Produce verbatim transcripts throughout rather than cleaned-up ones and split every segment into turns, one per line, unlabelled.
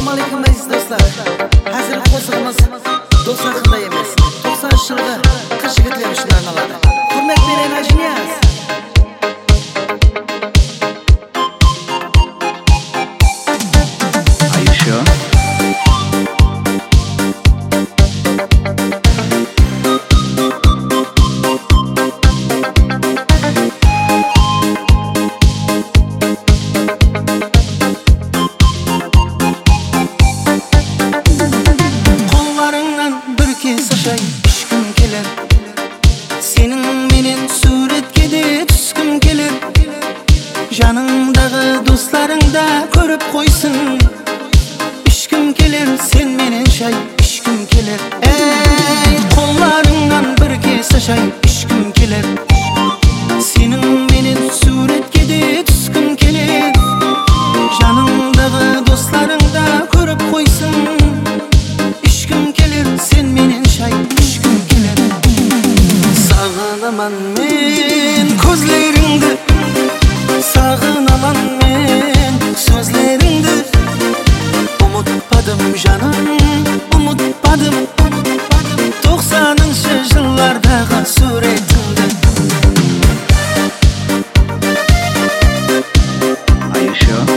Assalomu alaykum aziz do'stlar. Hozir qo'shig'imiz do'st haqida emas, to'qsoninchi yilda qish yigitlar shularni oladi. Hurmat bering ajiniyaz.
Are you sure?
Düşküm keler senin menen suretke de düşküm keler janыңдағы dostlarыңда көріп қойсын ішкім келер sen менен шай ішкім келер ей қолдарыңнан бір кесе шай ішкім келер senin менен суретке де түскім келер жаныңдағы достарыңда көріп қойсын ішкім келер sen менен шай ішкім келер сағынаман мен көзлеріңді сағынаман мен сөзлеріңді ұмытпадым жаным ұмытпадым тоқсаныншы жылдардағы суретіңді
Are you sure?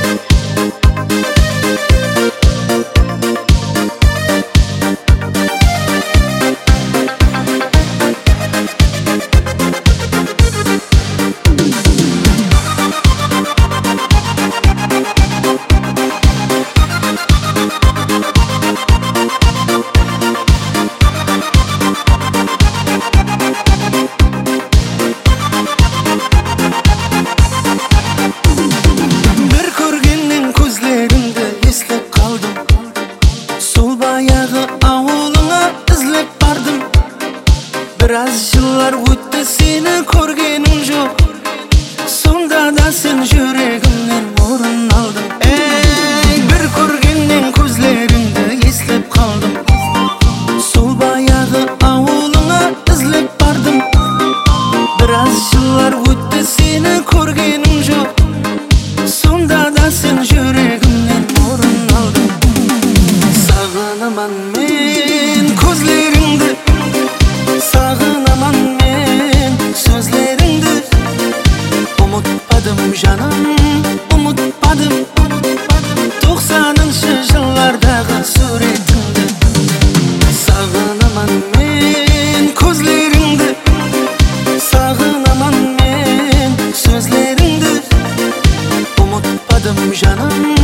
Biraz yıllar ötті seni көргенім жоқ сонда да сен жүрегімнен орын алдың ей бір көргеннен көзлеріңді естіп қалдым сол баяғы ауылыңа ізлеп бардым Biraz yıllar ötті seni көргенім жоқ сонда да сен жүрегімнен орын алдың сағынаман мен көзлеріңді сағынаман мен сөзлеріңді ұмытпадым жаным ұмытпадым тоқсаныншы жылдардағы суретіңді сағынаман мен көзлеріңді сағынаман мен сөзлеріңді ұмытпадым жаным